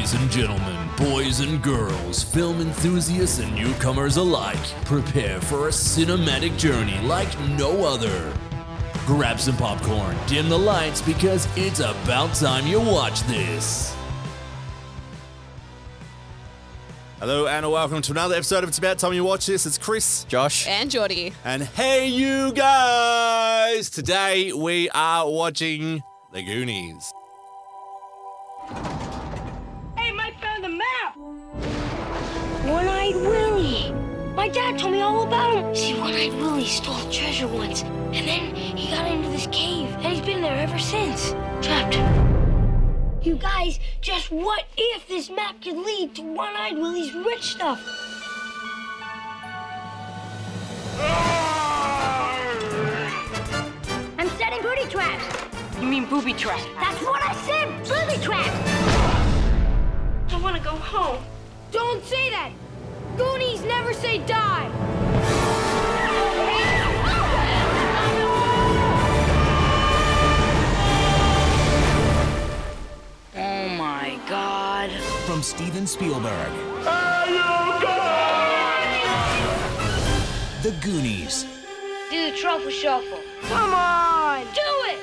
Ladies and gentlemen, boys and girls, film enthusiasts and newcomers alike, prepare for a cinematic journey like no other. Grab some popcorn, dim the lights, because it's about time you watch this. Hello and welcome to another episode of It's About Time You Watch This. It's Chris, Josh, And Geordie. and hey you guys! Today we are watching The Goonies. Hey, Mike found the map! One-Eyed Willie. My dad told me all about him. See, One-Eyed Willie stole treasure once, and then he got into this cave, and he's been there ever since, trapped. You guys, just what if this map could lead to One-Eyed Willie's rich stuff? I'm setting booty traps. You mean booby traps? That's what I said, booby traps. I want to go home. Don't say that. Goonies never say die. Oh my God. From Steven Spielberg. The Goonies. Do the truffle shuffle. Come on, do it.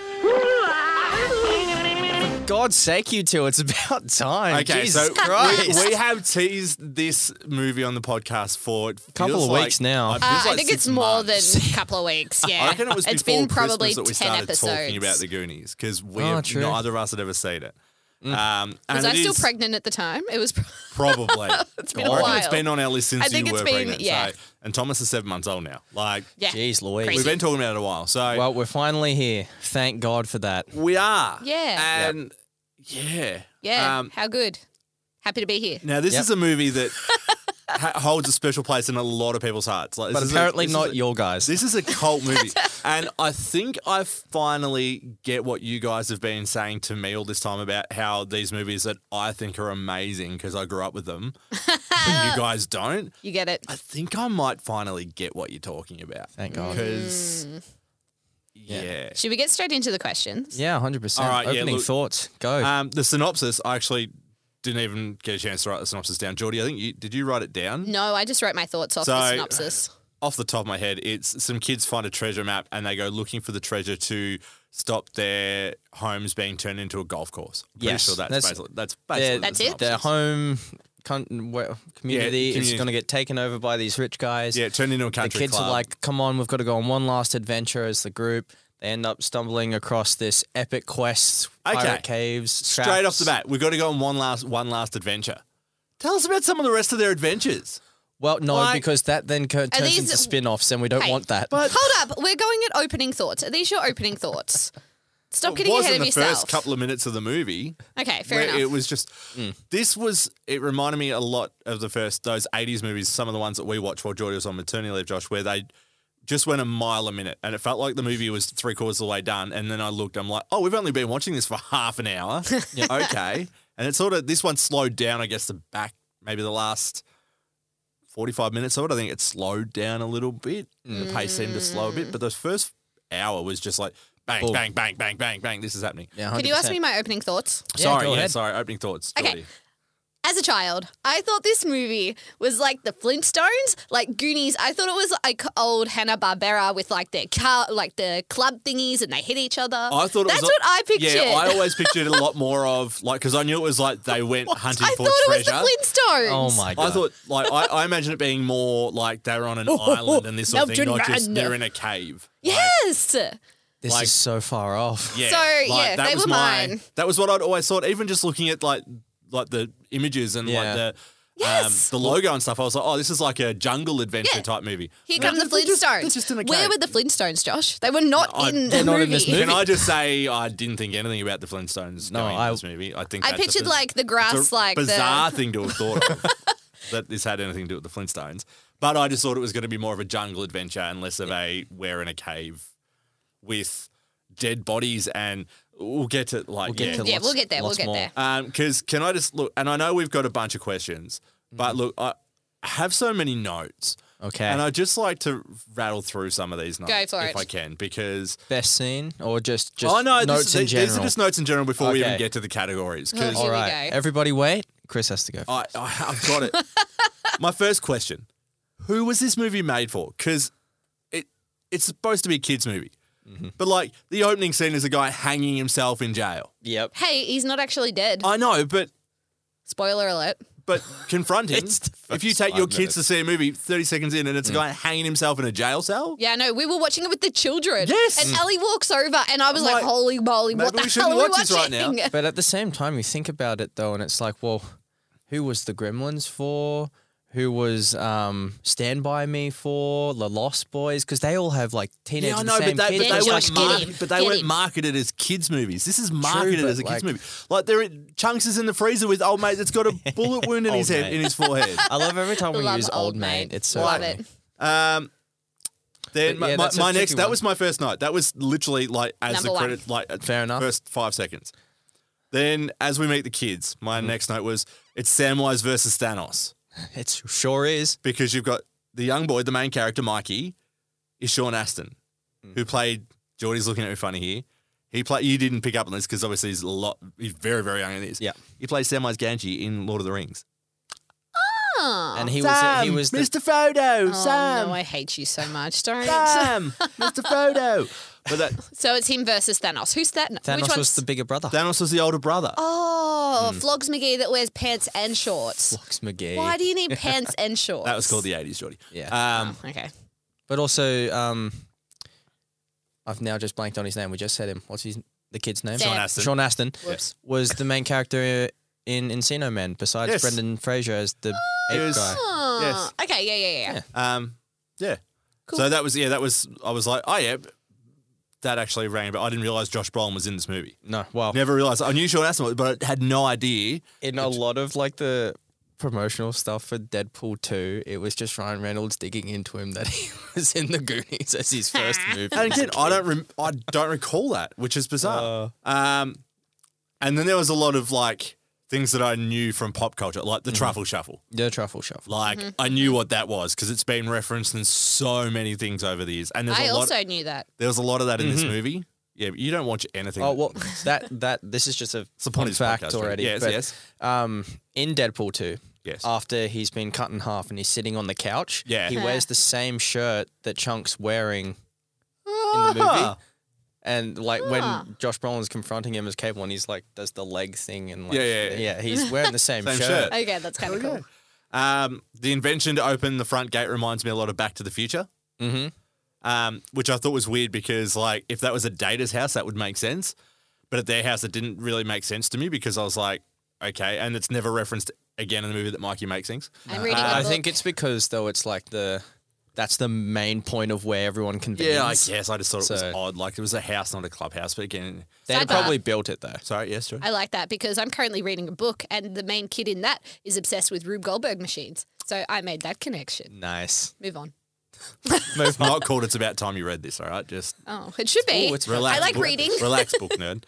for God's sake, you two, it's about time. Okay, Jesus so Christ. we have teased this movie on the podcast for a Couple of weeks now. I think it's more than a couple of weeks. Yeah, I reckon it was it's before been probably Christmas that we 10 started episodes. talking about The Goonies because true. neither of us had ever seen it. Was and I it still is pregnant at the time? It was. Probably. It's been I a reckon while. it's been on our list since I think you it's were been- pregnant. yeah. So, and Thomas is 7 months old now. Like, Yeah. Jeez Louise. Crazy. we've been talking about it a while. So Well, we're finally here. Thank God for that. we are. Yeah. And yeah. Yeah. How good. Happy to be here. Now, this Yep. is a movie that holds a special place in a lot of people's hearts. Like, But apparently not your guys. This is a cult movie. And I think I finally get what you guys have been saying to me all this time about how these movies that I think are amazing because I grew up with them, but you guys don't. You get it. I think I might finally get what you're talking about. Thank God. Because, yeah. Should we get straight into the questions? Yeah, 100%. All right, yeah, Opening look- thoughts. Go. The synopsis, I actually didn't even get a chance to write the synopsis down. Geordie, I think did you write it down? No, I just wrote my thoughts off So- the synopsis. Off the top of my head, it's some kids find a treasure map and they go looking for the treasure to stop their homes being turned into a golf course. I'm pretty Yes, sure that's that's- basically That's the it? synopsis. Their home community is community. going to get taken over by these rich guys. Yeah, turned into a The country kids club. are like, come on, we've got to go on one last adventure as the group. They end up stumbling across this epic quest, pirate caves, straight off traps. the bat, we've got to go on one last adventure. Tell us about some of the rest of their adventures. Well, no, Like- because that then turns these- into spin-offs and we don't Hey, want that. But Hold up. We're going at opening thoughts. Are these your opening thoughts? Stop it getting wasn't ahead of the yourself. first couple of minutes of the movie. Okay, fair where enough. it was just it reminded me a lot of those 80s movies, some of the ones that we watched while Geordie was on maternity leave, Josh, where they just went a mile a minute and it felt like the movie was 3/4 of the way done. And then I looked, I'm like, oh, we've only been watching this for half an hour. Okay. And it's sort of, this one slowed down, I guess, maybe the last 45 minutes of it. I think it slowed down a little bit. The pace seemed to slow a bit. But the first hour was just like, bang, Boom. bang, bang, bang, bang, bang. This is happening. Yeah, Can you ask 100%. me my opening thoughts? Yeah, go ahead. Sorry. Opening thoughts. Okay. Geordie. As a child, I thought this movie was like the Flintstones, like Goonies. I thought it was like old Hanna-Barbera with like their the club thingies and they hit each other. I thought it That's was what I pictured. Yeah, I always pictured a lot more of like because I knew it was like they went hunting I for thought it was treasure. the Flintstones. Oh my God. I thought like I imagine it being more like they were on an island and this sort of thing, not Mountain just man. they're in a cave. Yes. This like- is so far off. Yeah. So, yeah, that they was were mine. That was what I'd always thought. Even just looking at like the images and Yeah. like Yes. the logo and stuff, I was like, oh, this is like a jungle adventure Yeah. type movie. Here No, come the they're just- Flintstones. they're just in a Where cave. were the Flintstones, Josh? They were not in they're the not movie. in this movie. Can I just say I didn't think anything about the Flintstones No, going in this movie. I think I that's a pictured like the grass, it's a like bizarre the. thing to have thought of that this had anything to do with the Flintstones. But I just thought it was going to be more of a jungle adventure and less of a we're in a cave with dead bodies and we'll get to like We'll get to Yeah, lots- we'll get there. We'll lots get more. there. because can I just look? And I know we've got a bunch of questions, but look, I have so many notes. Okay. And I'd just like to rattle through some of these notes for if it. I can, because Best scene or just oh no, notes in general? these are just notes in general before we even Okay. get to the categories. Because Here All we right. go. Everybody wait. Chris has to go. I've got it. My first question: who was this movie made for? Because it's supposed to be a kids' movie, but like the opening scene is a guy hanging himself in jail. Yep. Hey, he's not actually dead. I know, but Spoiler alert. confront him. It's the If you first take your 5 kids to see a movie 30 seconds in and it's a guy hanging himself in a jail cell, Yeah, no, we were watching it with the children. Yes. And Ellie walks over and I was I'm like, like, holy moly, what maybe the we shouldn't hell are we watch this right now. watching? But at the same time, you think about it though, and it's like, well, who was the Gremlins for? Who was Stand By Me for? The Lost Boys? Because they all have like teenage yeah, I and know, the same but kids. they Then weren't Josh, get him, but they get weren't him. marketed as kids movies. This is marketed but as a kids like- movie. Like Chunks is in the freezer with old mate that's got a bullet wound in his Old head mate. in his forehead. I love every time we Love use old mate. It's so Love funny. it. Then But yeah, my, that's a my next, tricky that one. was my first note. That was literally like as Number the one. credit, like Fair enough. first 5 seconds. Then as we meet the kids, my next note was it's Samwise versus Thanos, It sure is. because you've got the young boy, the main character, Mikey, is Sean Astin, who played, Geordie's looking at me funny here. You didn't pick up on this because obviously he's very, very young in this. Yeah. He plays Samwise Gamgee in Lord of the Rings. And he was the Mr. Frodo, Oh, no, I hate you so much. Don't. Mr. Frodo. But that So it's him versus Thanos. Who's Thanos? Which Thanos one's? was the bigger brother. Thanos was the older brother. Oh, Flogs McGee that wears pants and shorts. Fox McGee. Why do you need pants and shorts? That was called the 80s, Geordie. Yeah. Okay. But also, I've now just blanked on his name. We just said him. What's the kid's name? Sam. Sean Astin. Sean Astin Whoops. was the main character in Encino Man, besides Yes. Brendan Fraser as the He ape was- guy. Oh, Yes. Okay, yeah. Yeah. So that was, I was like, oh yeah, that actually rang, but I didn't realize Josh Brolin was in this movie. No, well, Never realized. I knew Sean Astin was, but I had no idea. in a lot of like the promotional stuff for Deadpool 2, it was just Ryan Reynolds digging into him that he was in the Goonies as his first movie. And again, I don't recall that, which is bizarre. And then there was a lot of like things that I knew from pop culture, like the Truffle Shuffle. The Truffle Shuffle. Like I knew what that was because it's been referenced in so many things over the years. And there's I a lot. also knew that. There was a lot of that in this movie. Yeah, but you don't watch anything. Oh well, this is just a the fun point of this fact podcast, already. Yes, but, yes. In Deadpool 2, Yes. after he's been cut in half and he's sitting on the couch, Yeah. he wears the same shirt that Chunk's wearing in the movie. And like when Josh Brolin's confronting him as Cable, and he's like does the leg thing and like Yeah. he's wearing the same, Same shirt. shirt. Okay, that's kind of cool. The invention to open the front gate reminds me a lot of Back to the Future. Which I thought was weird because, like, if that was at Data's house, that would make sense. But at their house, it didn't really make sense to me because I was like, okay. And it's never referenced again in the movie that Mikey makes things. I'm reading a I book. think it's because though it's like that's the main point of where everyone convenes. Yeah, I guess. I just thought it was So- odd. Like, it was a house, not a clubhouse. But again, They had Sidebar. probably built it though. sorry, yes, Joe. I like that because I'm currently reading a book and the main kid in that is obsessed with Rube Goldberg machines. So I made that connection. Nice. Move on. It's not called It's About Time You Read This, all right? Just Oh, it should be. Ooh, it's relax. I like book- reading. Relax, book nerd.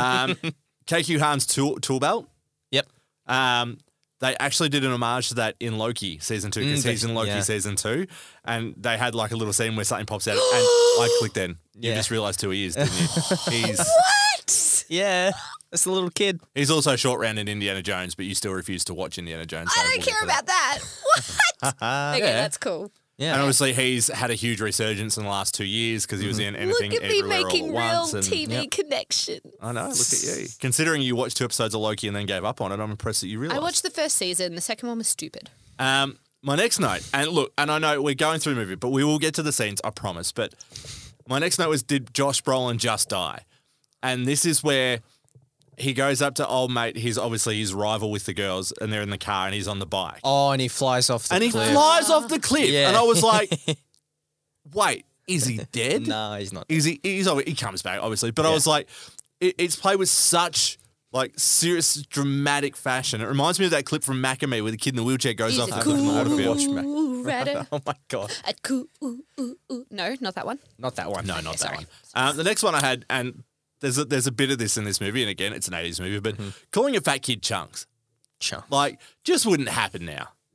KQ Han's tool belt. Yep. They actually did an homage to that in Loki season 2 because he's in Loki yeah. season 2, and they had like a little scene where something pops out, and I clicked in. You Yeah. just realised who he is, didn't you? Yeah, that's the little kid. He's also short round in Indiana Jones, but you still refuse to watch Indiana Jones. so I we'll don't get care to about that. What? Okay, Yeah. that's cool. Yeah. And obviously, he's had a huge resurgence in the last 2 years because he was in anything, Look at me everywhere, making all at real once. And TV connection. I know. Look at you. Considering you watched 2 episodes of Loki and then gave up on it, I'm impressed that you realised. I watched the first season. The second one was stupid. My next note, and look, and I know we're going through the movie, but we will get to the scenes, I promise. But my next note was, did Josh Brolin just die? And this is where he goes up to old mate. He's obviously his rival with the girls, and they're in the car, and he's on the bike. Oh, and he flies off the and he cliff. flies off the cliff. Yeah. And I was like, wait, is he dead? No, he's not. Is he? He comes back, obviously. But I was like, it's played with such like serious, dramatic fashion. It reminds me of that clip from Macamee where the kid in the wheelchair goes He's off a the cliff in the waterfield. Ooh, Rada. Oh my god. A coo, ooh, ooh, ooh. No, not that one. Not that one. No, not that sorry. one. The next one I had, and there's a bit of this in this movie, and again, it's an 80s movie, but calling a fat kid Chunks, Chunk. like, just wouldn't happen now.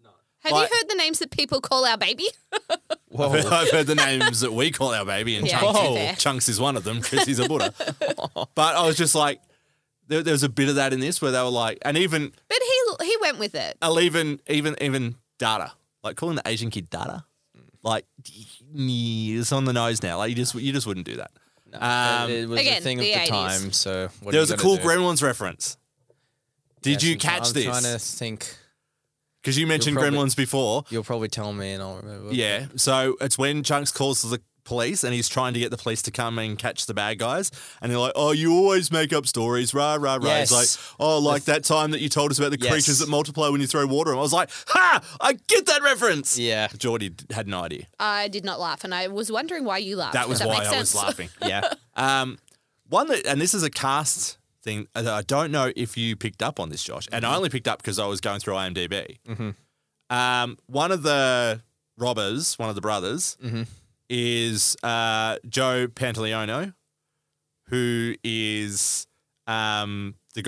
Have Like- you heard the names that people call our baby? Whoa. I've heard the names that we call our baby, and Yeah, Chunks, to be fair. Chunks is one of them because he's a Buddha. But I was just like, there was a bit of that in this where they were like, and even But he went with it. even Dada, like calling the Asian kid Dada, like it's on the nose now. Like you just wouldn't do that. It was Again, a thing of the the 80s. time, so what There are was you a gonna cool do? Gremlins reference. Did Yes, you I'm catch I'm this? trying to think. Because you mentioned probably- Gremlins before. You'll probably tell me, and I'll remember. Yeah. So it's when Chunks calls the police and he's trying to get the police to come and catch the bad guys. And they're like, oh, you always make up stories. Rah, rah, rah. Yes. It's like, oh, like that time that you told us about the Yes. creatures that multiply when you throw water. And I was like, ha! I get that reference. Yeah. Geordie had no idea. I did not laugh, and I was wondering why you laughed. That was Does why make I was sense? laughing. Yeah. One that, and this is a cast thing that I don't know if you picked up on this, Josh, and I only picked up because I was going through IMDb. One of the robbers, one of the brothers, is Joe Pantoliano, who is the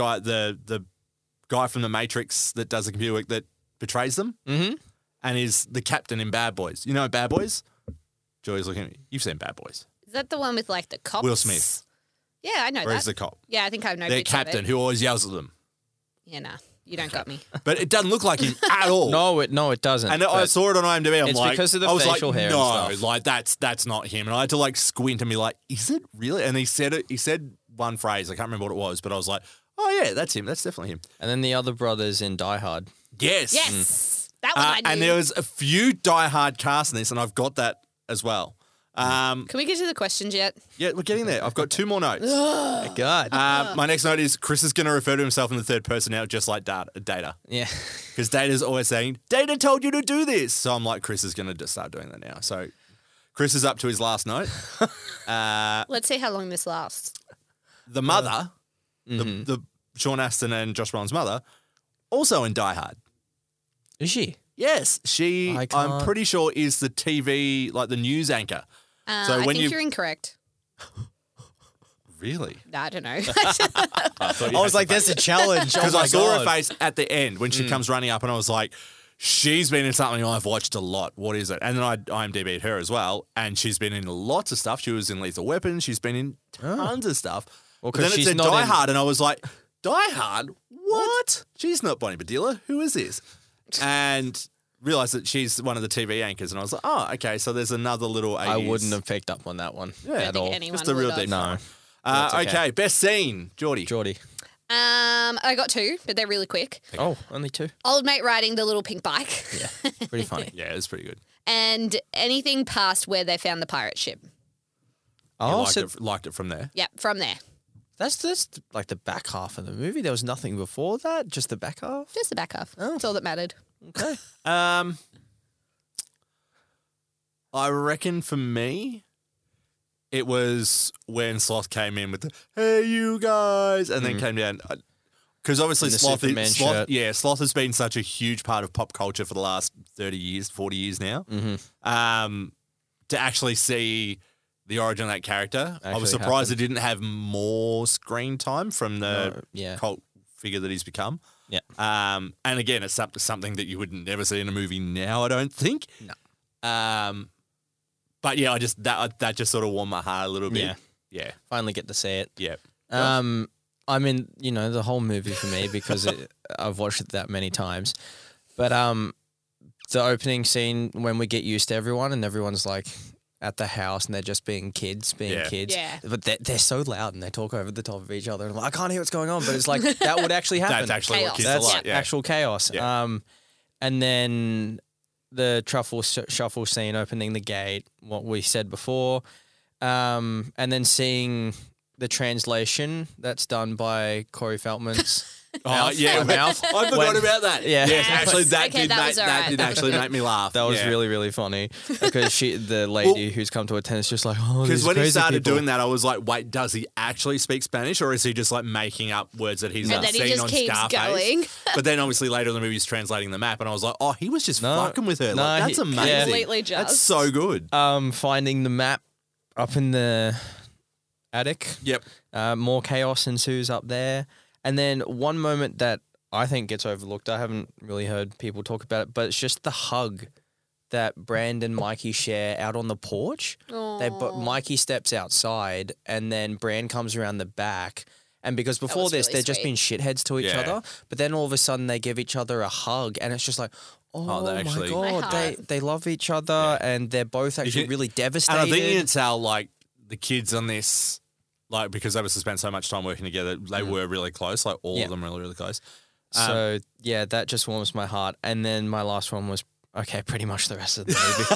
guy from the Matrix that does the computer work that betrays them, and is the captain in Bad Boys. You know Bad Boys? Joey's looking at me. You've seen Bad Boys. Is that the one with like the cops? Will Smith. Yeah, I know Or that. is the cop? Yeah, I think I know. Their bits of captain it. who always yells at them. Yeah, nah, you don't got me. But it doesn't look like him at all. No, it doesn't. And I but saw it on IMDb. I'm it's like, because of the I was facial like, hair and no, stuff. like that's not him. And I had to like squint and be like, is it really? And he said it. He said one phrase. I can't remember what it was, but I was like, oh yeah, that's him. That's definitely him. And then the other brothers in Die Hard. Yes. Yes, that one I knew. And there was a few Die Hard casts in this, and I've got that as well. Can we get to the questions yet? Yeah, we're getting there. I've got two more notes. My God. My next note is Chris is going to refer to himself in the third person now, just like Data. yeah. Because Data's always saying, Data told you to do this. So I'm like, Chris is going to start doing that now. So Chris is up to his last note. Let's see how long this lasts. The mother, the Sean Astin and Josh Brolin's mother, also in Die Hard. Is she? Yes, I I'm can't- pretty sure is the TV, like the news anchor. So I when think you- you're incorrect. Really? I don't know. I was like, that's a challenge. Because oh I my saw God. her face at the end when she comes running up, and I was like, she's been in something I've watched a lot. What is it? And then I IMDb'd her as well, and she's been in lots of stuff. She was in Lethal Weapon. She's been in tons of stuff. Well, But then 'cause it she's said not Die in- Hard, and I was like, Die Hard? What? She's not Bonnie Bedelia. Who is this? And realised that she's one of the TV anchors, and I was like, oh, okay, so there's another little 80s. I wouldn't have picked up on that one Yeah. at all. anyone Just a real would have. deep No. dive. That's okay. Best scene, Geordie. Geordie. I got two, but they're really quick. Oh, only two. Old mate riding the little pink bike. Yeah. Pretty funny. Yeah, it was pretty good. And anything past where they found the pirate ship. Oh, liked, so liked it from there. Yep, from there. that's like the back half of the movie. There was nothing before that, just the back half. Just the back half. Oh. That's all that mattered. Okay. I reckon for me, it was when Sloth came in with the "Hey, you guys," and then came down. Because obviously In the Sloth, Superman shirt. Sloth has been such a huge part of pop culture for the last 30 years, 40 years now. To actually see the origin of that character, I was Actually surprised happened. it didn't have more screen time from the No, yeah. cult figure that he's become. Yeah. And again, it's something that you would never see in a movie now, I don't think. No. But yeah, I just that just sort of warmed my heart a little bit. Yeah. Yeah. Finally get to see it. Yeah. I mean, you know, the whole movie for me because I've watched it that many times. But the opening scene when we get used to everyone and everyone's like at the house and they're just being kids. Yeah. But they're so loud and they talk over the top of each other. And I'm like, I can't hear what's going on. But it's like that would actually happen. That's actually what Chaos. kids That's are like. Yeah. actual chaos. Yeah. And then the truffle shuffle scene opening the gate, what we said before, and then seeing the translation that's done by Corey Feldman's mouth. Mouth. I forgot about that. Yeah. Yes, actually, that Okay, did that make, was all that right. did actually make me laugh. That was Yeah. really, really funny because the lady who's come to attend is just like, oh, Because these when he crazy started people. doing that, I was like, wait, does he actually speak Spanish or is he just like making up words that he's And like, then he seen just on keeps Scarface? going. But then obviously later in the movie he's translating the map and I was like, oh, he was just fucking with her. No, Like, that's he- amazing. yeah. Completely just. That's so good. Finding the map up in the attic. Yep. More chaos ensues up there. And then one moment that I think gets overlooked. I haven't really heard people talk about it, but it's just the hug that Brand and Mikey share out on the porch. Mikey steps outside and then Brand comes around the back. And because before was this, really they've just been shitheads to each Yeah. other, but then all of a sudden they give each other a hug and it's just like, oh, they actually- my My God, heart. they love each other and they're both actually can- really And devastated. I think you can tell, like, the kids on this, like, because they were to spend so much time working together, they were really close. Like, all Yeah. of them really, really close. So, yeah, that just warms my heart. And then my last one was, okay, pretty much the rest of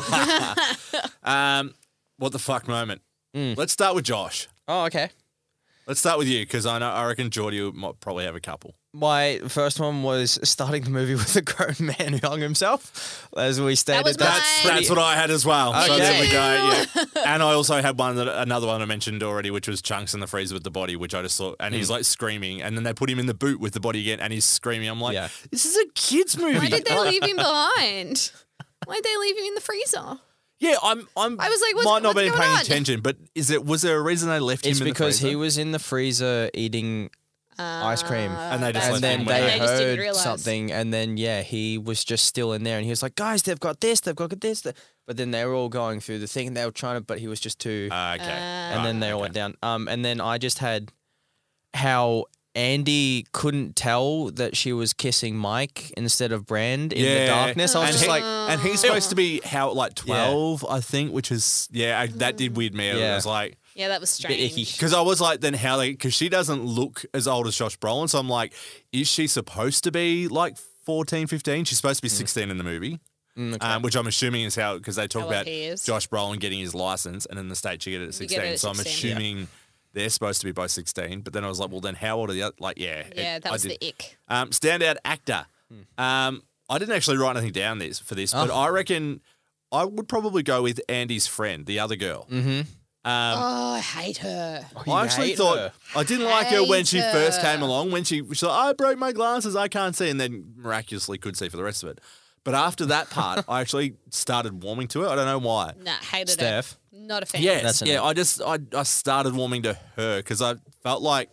the movie. What the fuck moment? Mm. Let's start with Josh. Oh, okay. Let's start with you because I reckon Geordie might probably have a couple. My first one was starting the movie with a grown man who hung himself, as we stated. was That's mine. that's what I had as well. So Okay. there we go. Yeah. And I also had another one I mentioned already, which was Chunks in the freezer with the body, which I just thought, and he's like screaming, and then they put him in the boot with the body again, and he's screaming. I'm like, Yeah. this is a kids movie. Why did they leave him behind? Why'd they leave him in the freezer? Yeah, I was like, might not what's be going paying on? attention, but was there a reason they left It's him in because the freezer? he was in the freezer eating ice cream. And they just And left then him they there. They just didn't heard realise. something, and then he was just still in there, and he was like, "Guys, they've got this, they've got this." But then they were all going through the thing, and they were trying to, but he was just too. Okay. and then they all went down. And then I just had how Andy couldn't tell that she was kissing Mike instead of Brand in the darkness. I was and just like, and he's supposed to be 12, I think, which is that did weird me. It Yeah. was like. Yeah, that was bit icky. strange. Because I was like, then how because she doesn't look as old as Josh Brolin. So I'm like, is she supposed to be like 14, 15? She's supposed to be 16 in the movie, which I'm assuming is how, because they talk How old about he is. Josh Brolin getting his license and in the States you get it at You 16. get it at so I'm 16, assuming they're supposed to be both 16. But then I was like, well, then how old are the other? Like, Yeah, that I was did. the ick. Standout actor. I didn't actually write anything down for this, but I reckon I would probably go with Andy's friend, the other girl. I hate her. I actually thought I didn't like her when she Hate first her. came along. When she's like, I broke my glasses, I can't see, and then miraculously could see for the rest of it. But after that part, I actually started warming to it. I don't know why. Nah, hated Steph. her. Not a fan. Yes, That's an- yeah. I started warming to her because I felt like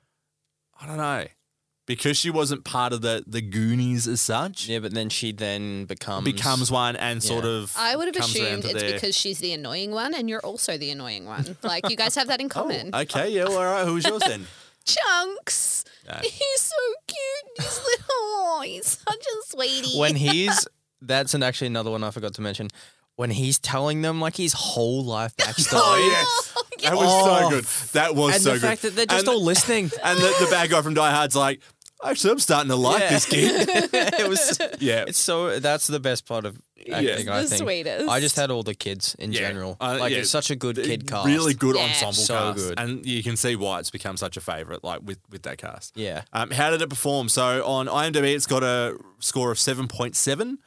I don't know, because she wasn't part of the Goonies as such. yeah, but then she then Becomes one and sort of. I would have comes around assumed to it's their- because she's the annoying one and you're also the annoying one. Like, you guys have that in common. Oh, okay, yeah, well, all right. Who was yours then? Chunks. Yeah. He's so cute. He's little. Oh, he's such a sweetie. when that's actually another one I forgot to mention. When he's telling them like his whole life backstory. Oh yes, that was so good. That was And so the good. fact that they're just And- all listening. And the bad guy from Die Hard's like, actually, I'm starting to like Yeah. this kid. It was Yeah. It's so that's the best part of acting, I The think. sweetest. I just had all the kids in Yeah. general. Like Yeah. it's such a good kid cast. Really good Yeah. ensemble So cast. good. And you can see why it's become such a favourite, like with that cast. Yeah. How did it perform? So on IMDb, it's got a score of 7.7.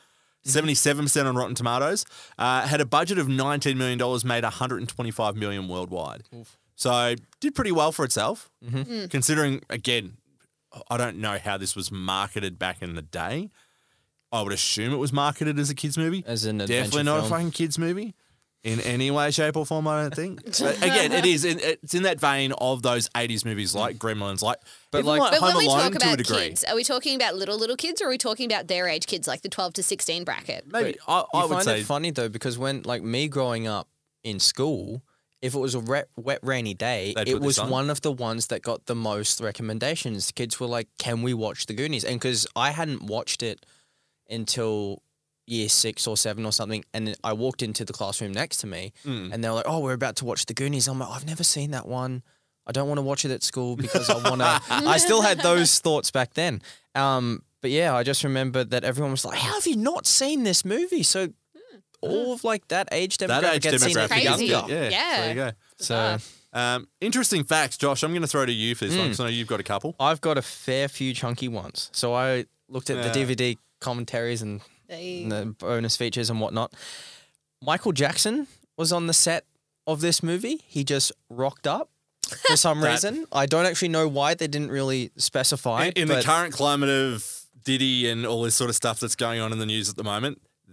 77% on Rotten Tomatoes. Had a budget of $19 million, made $125 million worldwide. So did pretty well for itself, considering, again, I don't know how this was marketed back in the day. I would assume it was marketed as a kids movie. As an Definitely adventure not a film. fucking kids movie in any way, shape, or form. I don't think. But again, it's in that vein of those '80s movies like Gremlins, But even like- But Home when we Alone talk to a about degree. kids, are we talking about little kids or are we talking about their age kids, like the 12 to 16 bracket? Maybe I I would find say it funny though because when like me growing up in school, if it was a wet rainy day, They'd it put this was on. one of the ones that got the most recommendations. Kids were like, "Can we watch the Goonies?" And because I hadn't watched it until year 6 or 7 or something, and then I walked into the classroom next to me, and they were like, "Oh, we're about to watch the Goonies." I'm like, "I've never seen that one. I don't want to watch it at school because I want to." I still had those thoughts back then. But yeah, I just remember that everyone was like, "How have you not seen this movie?" So all of like that age demographic that age gets seen it demographic. Crazy. younger. Yeah, Yeah. there you go. So Interesting facts, Josh. I'm going to throw to you for this one because I know you've got a couple. I've got a fair few chunky ones. So I looked at the Yeah. DVD commentaries and They- the bonus features and whatnot. Michael Jackson was on the set of this movie. He just rocked up for some reason. I don't actually know why they didn't really specify. In the but current climate of Diddy and all this sort of stuff that's going on in the news at the moment,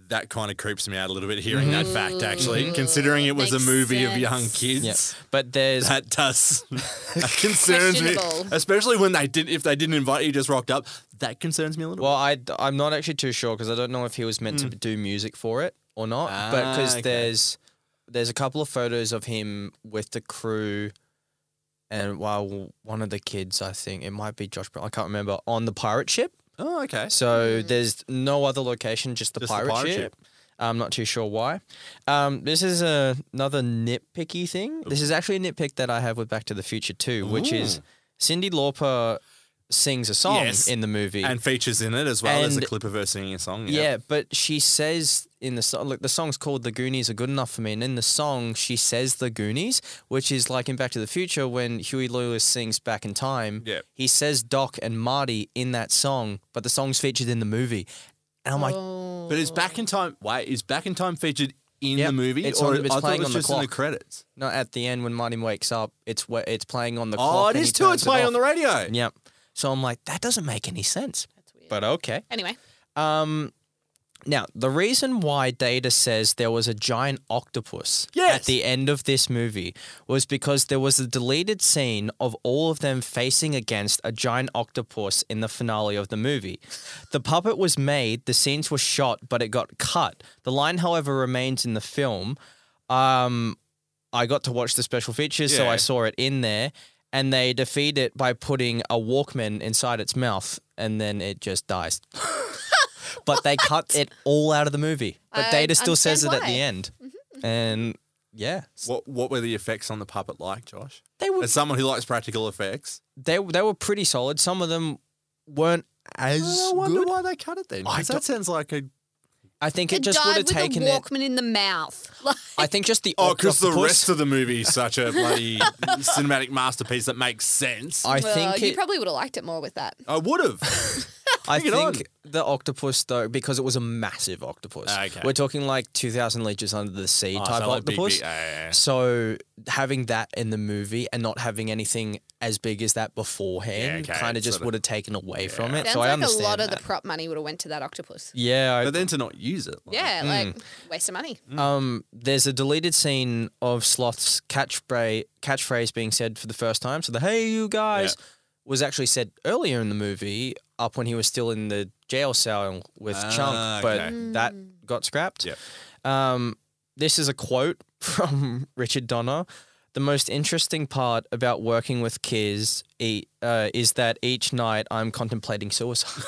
that kind of creeps me out a little bit hearing that fact, actually, considering it was a Makes movie of sense. young kids. Yeah. But there's That concerns me, Questionable. especially when if they didn't invite you, just rocked up. That concerns me a little well, I'm not actually too sure because I don't know if he was meant to do music for it or not. But because okay. there's a couple of photos of him with the crew, and one of the kids, I think it might be Josh Brown, I can't remember, on the pirate ship. bit. Oh, okay. So there's no other location, just the Just the pirate pirate ship. ship. I'm not too sure why. This is another nitpicky thing. This is actually a nitpick that I have with Back to the Future too, which is Cyndi Lauper sings a song Yes. in the movie. And features in it as well. There's a And- clip of her singing a song. yeah, but she says in the song, look, the song's called The Goonies Are Good Enough for Me. And in the song, she says The Goonies, which is like in Back to the Future when Huey Lewis sings Back in Time. Yeah. He says Doc and Marty in that song, but the song's featured in the movie. And I'm like, But is Back in Time? Wait, is Back in Time featured in Yep, the movie, it's or on- it's I thought playing it was on the just in the clock. credits? not at the end when Marty wakes up, it's playing on the Oh, clock. it and is he too. turns It's it playing off. on the radio. Yep. So I'm like, that doesn't make any sense. That's weird. But okay. Anyway, Now, the reason why Data says there was a giant octopus Yes. at the end of this movie was because there was a deleted scene of all of them facing against a giant octopus in the finale of the movie. The puppet was made, the scenes were shot, but it got cut. The line, however, remains in the film. I got to watch the special features, so Yeah. I saw it in there. And they defeat it by putting a Walkman inside its mouth, and then it just dies. But they cut it all out of the movie. But I Data still says it understand at the why. end. And yeah, What were the effects on the puppet like, Josh? they were As someone who likes practical effects, they were pretty solid. Some of them weren't as I wonder good. why they cut it then. 'Cause that sounds like a. I think it it just would died have with taken a it. Walkman in the mouth. Like, I think just the Because the octopus. rest of the movie is such a bloody cinematic masterpiece that makes sense. I think you it, probably would have liked it more with that. I would have. I Bring it on. think the octopus though, because it was a massive octopus. Okay. We're talking like 2,000 liters under the sea type so like big, octopus. yeah. So having that in the movie and not having anything as big as that beforehand Yeah, okay, kind of just sort of- would have taken away from it. Sounds So I like a understand lot of that. the prop money would have went to that octopus. Yeah, But then to not use it. Yeah, like waste of money. there's a deleted scene of Sloth's catchphrase being said for the first time. So the "Hey, you guys" was actually said earlier in the movie, up when he was still in the jail cell with Chunk, but okay. that got scrapped. Yep. This is a quote from Richard Donner. The most interesting part about working with kids is that each night I'm contemplating suicide.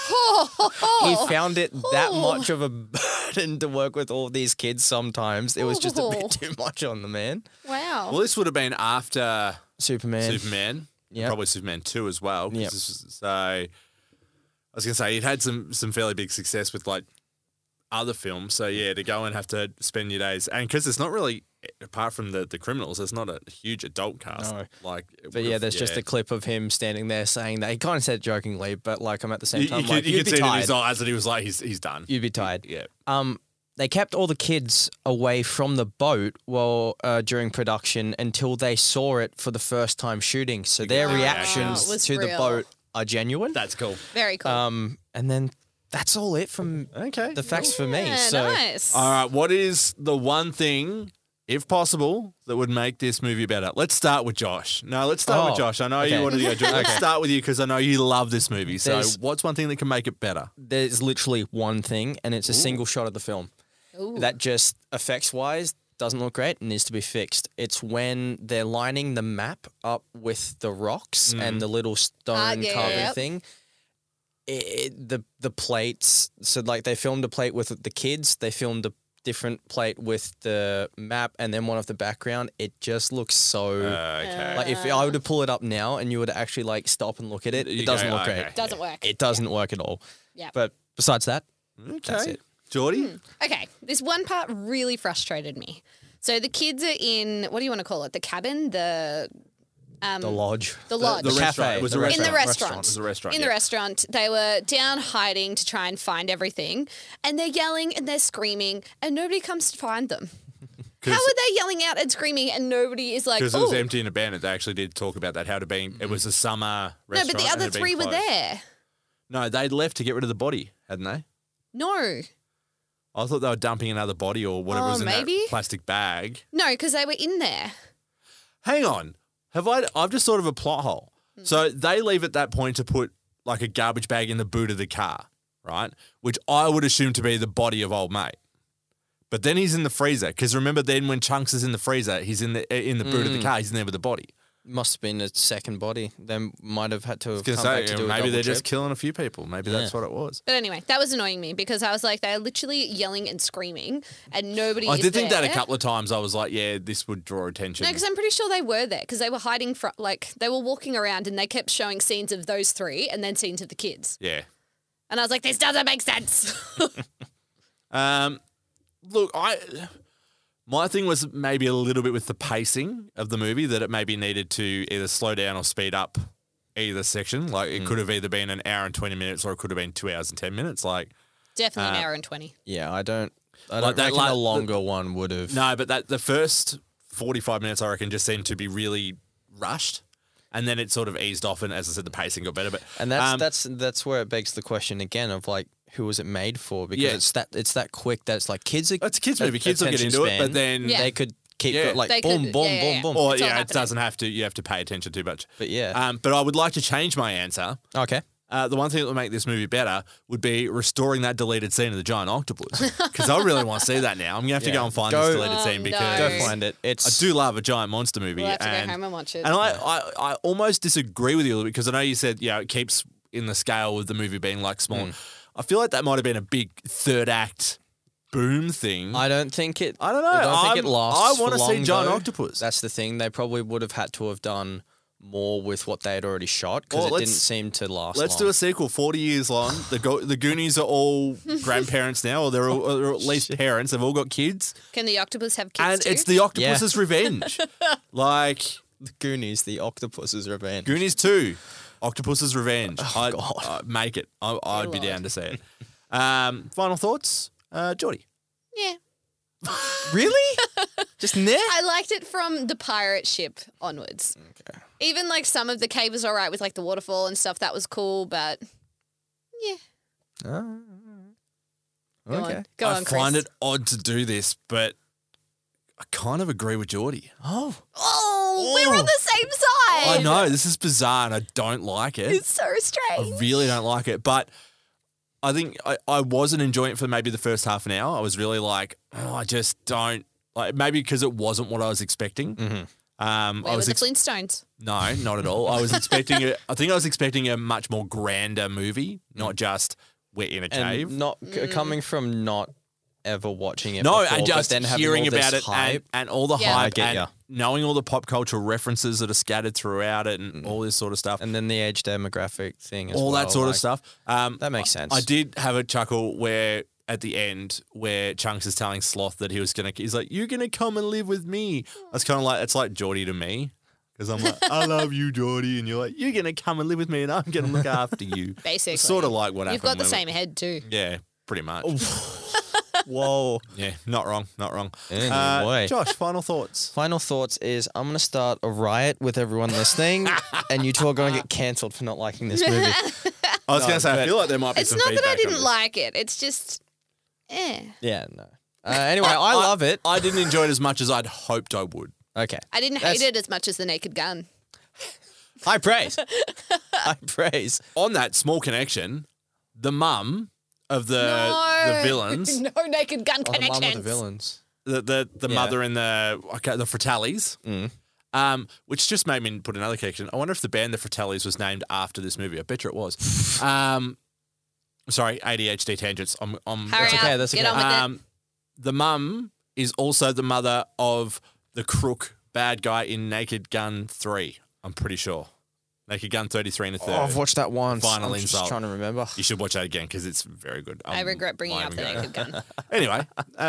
He found it that much of a burden to work with all these kids sometimes. It was just a bit too much on the man. Wow. Well, this would have been after Superman. Superman. Yep. Probably Superman 2 as well. 'cause Yep. so I was going to say, he'd had some fairly big success with like other films. So yeah, to go and have to spend your days. And because it's not really, apart from the criminals, it's not a huge adult cast. No. Like, it But yeah, would've- there's just a clip of him standing there saying that. He kind of said it jokingly, but like I'm at the same You, time you like, could, you you'd could be see it in tired. his eyes that he was like, he's done. You'd be tired. Yeah. They kept all the kids away from the boat during production until they saw it for the first time shooting. So their Wow. reactions It was to the real. boat are genuine. That's cool. Very cool. And then that's all it from Okay. the facts for me. Yeah, So nice. All right. What is the one thing, if possible, that would make this movie better? Let's start with Josh. No, let's start with Oh, Josh. I know okay. you wanted to go. Josh. Let's Okay. start with you because I know you love this movie. So, There's- what's one thing that can make it better? there's literally one thing, and it's a single shot of the film. That just effects wise doesn't look great and needs to be fixed. It's when they're lining the map up with the rocks and the little stone yeah, carving yep. thing. The plates. So like they filmed a plate with the kids. They filmed a different plate with the map, and then one of the background. It just looks so. Okay. Like if I were to pull it up now and you were to actually like stop and look at it, You it doesn't go, look okay. great. Doesn't work. It doesn't work at all. Yeah. But besides that, Okay. that's it. Geordie? Okay, this one part really frustrated me. So the kids are in, what do you want to call it? The cabin? The lodge. The lodge. The restaurant. cafe. It was The a in restaurant. the restaurant. It was a restaurant. In yeah. the restaurant, they were down hiding to try and find everything, and they're yelling and they're screaming, and nobody comes to find them. How are they yelling out and screaming, and nobody is like, Because it oh, was empty and abandoned. They actually did talk about that, how to be. It was a summer no, restaurant. but the and other it had been three were closed. there. No, they'd left to get rid of the body, hadn't they? No, I thought they were dumping another body or whatever was in maybe? that plastic bag. No, because they were in there. Hang on. I've just thought of a plot hole. So they leave at that point to put like a garbage bag in the boot of the car, right? Which I would assume to be the body of old mate. But then he's in the freezer because remember then when Chunks is in the freezer, he's in the boot of the car. He's in there with the body. Must have been a second body. They might have had to have Gonna come say, back to do a maybe double they're just trip. killing a few people. Maybe that's what it was. But anyway, that was annoying me because I was like, they're literally yelling and screaming and nobody I is did think that a there. couple of times. I was like, yeah, this would draw attention. No, because I'm pretty sure they were there because they were hiding from, like, they were walking around and they kept showing scenes of those three and then scenes of the kids. Yeah. And I was like, this doesn't make sense. Look, my thing was maybe a little bit with the pacing of the movie that it maybe needed to either slow down or speed up either section. Like it could have either been an hour and 20 minutes or it could have been 2 hours and 10 minutes. Like Definitely an hour and 20. Yeah, I don't Like that reckon la- a longer one would have. no, but the first 45 minutes I reckon just seemed to be really rushed. And then it sort of eased off, and as I said, the pacing got better. But And that's where it begs the question again of like, who was it made for? Because Yeah. it's that quick that it's like kids are. it's a kids movie. Kids will get attention into it, span. but then Yeah. They could keep Yeah. it like They boom, could- boom, yeah, boom, yeah. boom. or It's all yeah, it happening. doesn't have to. You have to pay attention too much. But yeah, But I would like to change my answer. okay. The one thing that would make this movie better would be restoring that deleted scene of the giant octopus. Because I really want to see that now. I'm going to have to Yeah. go and find Go- this deleted Oh, scene no. because Go Nice. find it. I It's do love a giant monster movie. We'll have to and go home and watch it. and I almost disagree with you a little bit because I know you said, it keeps in the scale with the movie being like small. I feel like that might have been a big third act boom thing. I don't think it. I don't know. I don't think it I'm- lasts. I wanna for see long, giant though. octopus. That's the thing. They probably would have had to have done more with what they had already shot because Well, it let's- didn't seem to last. Let's long. do a sequel 40 years long. The Goonies are all grandparents now, or they're at least parents. They've all got kids. Can the octopus have kids And too? it's the octopus's revenge. Like The Goonies, the octopus's revenge. Goonies 2, Octopus's Revenge. God. I'd make it. I'd be Lord. down to see it. Final thoughts, Geordie? Yeah. Really? Just nah? I liked it from the pirate ship onwards. Okay. Even like some of the cave was all right with like the waterfall and stuff. That was cool, but yeah. Go Okay. on. Go I on, Chris. find it odd to do this, but I kind of agree with Geordie. Oh. Oh, we're on the same side. I know, this is bizarre and I don't like it. It's so I strange. really don't like it. But I think I wasn't enjoying it for maybe the first half an hour. I was really like, oh, I just don't like. Maybe because it wasn't what I was expecting. Mm-hmm. I Where were was the Flintstones? no, not at all. I was expecting it. I think I was expecting a much more grander movie, not just we're in a cave. And not coming from not ever watching it. No, before, and just but then having hearing all this about it hype. and all the Yeah. I hype get and ya. knowing all the pop culture references that are scattered throughout it and all this sort of stuff. And then the age demographic thing as all well. that sort of like, stuff. That makes sense. I did have a chuckle where at the end where Chunks is telling Sloth that he's like, you're going to come and live with me. That's kind of like, it's like Geordie to me. Because I'm like, I love you, Geordie. And you're like, you're going to come and live with me and I'm going to look after you. Basically. It's sort of like what happened. You've got the when- same head too. Yeah, pretty much. Whoa. Yeah, not wrong, not wrong. Anyway. Josh, final thoughts. Final thoughts is I'm going to start a riot with everyone listening, and you two are going to get cancelled for not liking this movie. I was going to say, I but- feel like there might be It's some not that I feedback on didn't this. like it. It's just, Yeah, no. Anyway, I love it. I didn't enjoy it as much as I'd hoped I would. Okay. I didn't That's- hate it as much as The Naked Gun. High praise. High praise. On that small connection, the mum of the villains, no Naked Gun Oh, the mum connections. of the villains. the Yeah. mother and the Fratellis, which just made me put another connection. I wonder if the band the Fratellis was named after this movie. I bet you it was. Sorry, ADHD tangents. I'm Hurry That's up. okay, that's Get okay. on with it. the mum is also the mother of the crook bad guy in Naked Gun 3. I'm pretty sure. Naked Gun 33 and a third. Oh, I've watched that once. Final I'm insult. just trying to remember. You should watch that again because it's very good. I regret bringing up The Naked Gun. Anyway,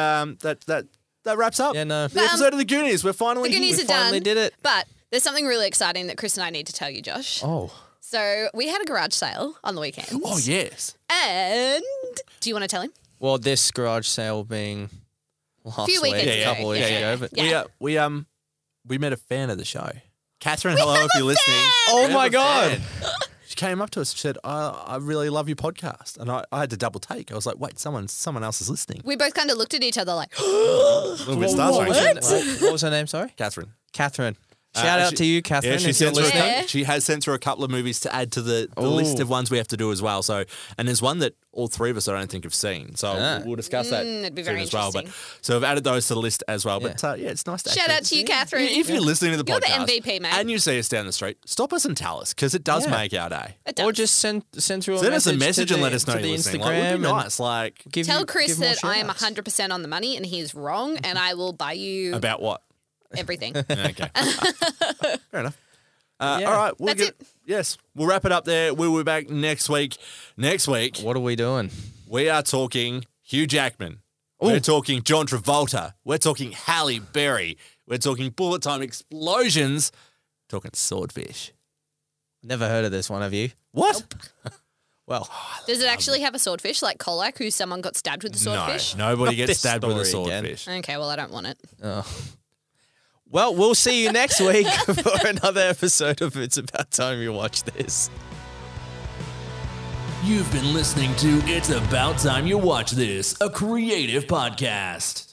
that wraps up. Yeah, no. The episode of the Goonies. We're finally The Goonies here. are done. finally did it. But there's something really exciting that Chris and I need to tell you, Josh. Oh. So we had a garage sale on the weekend. Oh yes. And do you want to tell him? Well, this garage sale being last Few week, weekends a couple ago, weeks yeah. ago, but Yeah. We met a fan of the show. Catherine, hello if you're listening. Oh We have my a God. fan. She came up to us and said, I really love your podcast. And I had to double take. I was like, wait, someone else is listening. We both kind of looked at each other like, A little bit starstruck. What was her name? Sorry, Catherine. Catherine. Shout out to you, Catherine. Yeah, if you're listening. she has sent through a couple of movies to add to the list of ones we have to do as well. So, and there's one that all three of us I don't think have seen. So we'll discuss that it'd be soon very as well. But interesting. so I've added those to the list as well. But it's nice to shout out to you, Catherine. If you're listening to the You're the podcast MVP, mate. and you see us down the street, stop us and tell us because it does make our day. It does. Or just send through Send us a to message the, and let us know to the you're listening. Instagram. Like, it would be and nice. Like Tell Chris more that I am shout-outs. 100% on the money and he is wrong, and I will buy you about what? everything. Okay. Fair enough. Yeah. All right. That's it. Yes. We'll wrap it up there. We'll be back next week. Next week, What are we doing? we are talking Hugh Jackman. We're talking John Travolta. We're talking Halle Berry. We're talking bullet time explosions. Talking swordfish. Never heard of this one, have you? What? Well, Does it actually have a swordfish like Kolak, who someone got stabbed with a swordfish? No. Nobody gets this stabbed with a story again. swordfish. Okay, well, I don't want it. well, we'll see you next week for another episode of It's About Time You Watch This. You've been listening to It's About Time You Watch This, a creative podcast.